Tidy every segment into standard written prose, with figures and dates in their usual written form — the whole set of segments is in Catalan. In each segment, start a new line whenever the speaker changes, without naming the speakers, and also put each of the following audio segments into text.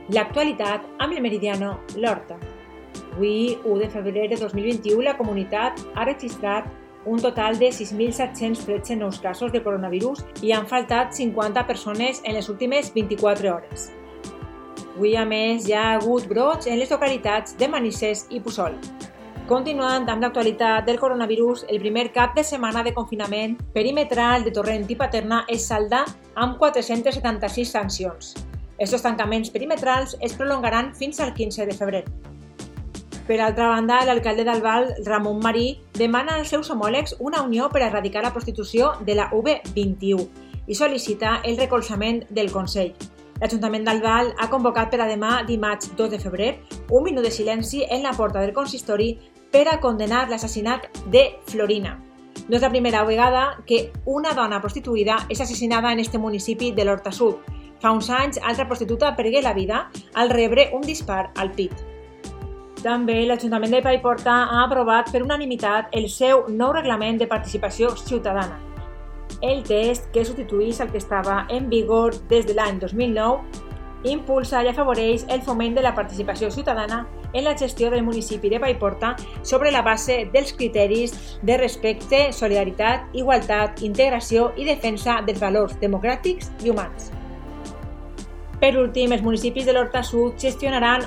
L'actualitat amb el Meridiano l'Horta. Avui, 1 de febrer de 2021, la comunitat ha registrat un total de 6.713 nous casos de coronavirus i han faltat 50 persones en les últimes 24 hores. Avui, a més, hi ha hagut brots en les localitats de Manises i Puçol. Continuant amb l'actualitat del coronavirus, el primer cap de setmana de confinament perimetral de Torrent i Paterna es salda amb 476 sancions. Estos tancaments perimetrals es prolongaran fins al 15 de febrer. Per altra banda, l'alcalde d'Albal, Ramon Marí, demana als seus homòlegs una unió per erradicar la prostitució de la V21 i sol·licita el recolzament del Consell. L'Ajuntament d'Albal ha convocat per a demà, dimarts 2 de febrer, un minut de silenci en la porta del consistori per a condenar l'assassinat de Florina. No és la primera vegada que una dona prostituïda és assassinada en este municipi de l'Horta Sud. Fa uns anys, altra prostituta pergué la vida al rebre un dispar al pit. També l'Ajuntament de Paiporta ha aprovat per unanimitat el seu nou reglament de participació ciutadana. El text, que substitueix el que estava en vigor des de l'any 2009, impulsa i afavoreix el foment de la participació ciutadana en la gestió del municipi de Paiporta sobre la base dels criteris de respecte, solidaritat, igualtat, integració i defensa dels valors democràtics i humans. Per últim, els municipis de l'Horta Sud gestionaran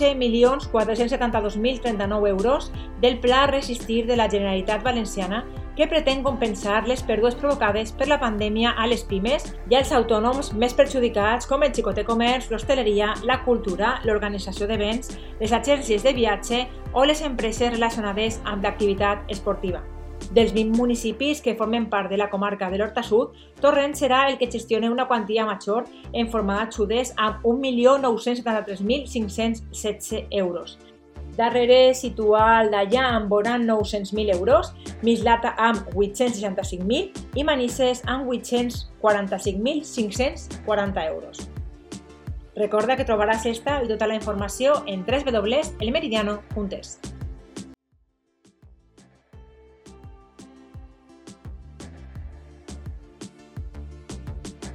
11.472.039 euros del Pla Resistir de la Generalitat Valenciana que pretén compensar les pèrdues provocades per la pandèmia a les pimes i als autònoms més perjudicats com el xicoter comerç, l'hostaleria, la cultura, l'organització d'events, les agències de viatge o les empreses relacionades amb l'activitat esportiva. Dels 20 municipis que formen part de la comarca de l'Horta Sud, Torrent serà el que gestiona una quantia major en forma d'ajudes amb 1.973.516 euros. Darrere situa Aldaya amb vora 900.000 euros, Mislata amb 865.000 i Manises amb 845.540 euros. Recorda que trobaràs esta i tota la informació en www.elmeridiano.es.